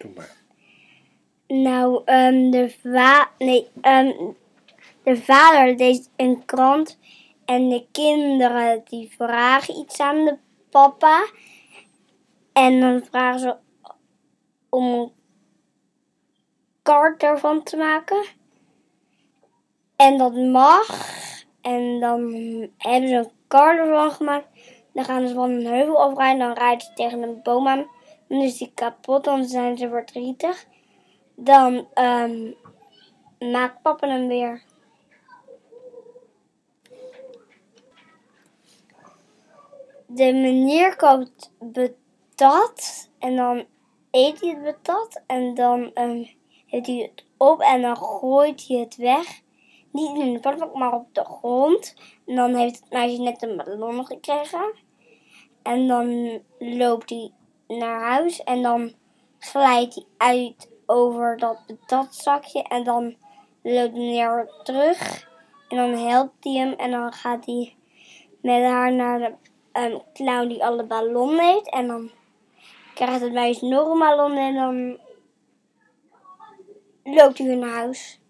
Doe maar. Nou, de vader leest een krant en de kinderen die vragen iets aan de papa. En dan vragen ze om een kart ervan te maken. En dat mag. En dan hebben ze een kart ervan gemaakt. Dan gaan ze van een heuvel afrijden. Dan rijden ze tegen een boom aan. Dan is die kapot. Dan zijn ze verdrietig. Dan maakt papa hem weer. De meneer koopt patat. En dan eet hij het patat. En dan heeft hij het op. En dan gooit hij het weg. Niet in de prullenbak, maar op de grond. En dan heeft het meisje net een ballon gekregen. En dan loopt hij naar huis. En dan glijdt hij uit over dat patatzakje. En dan loopt meneer weer terug. En dan helpt hij hem. En dan gaat hij met haar naar de clown die alle ballonnen heeft. En dan krijgt het meisje nog een ballon. En dan loopt hij weer naar huis.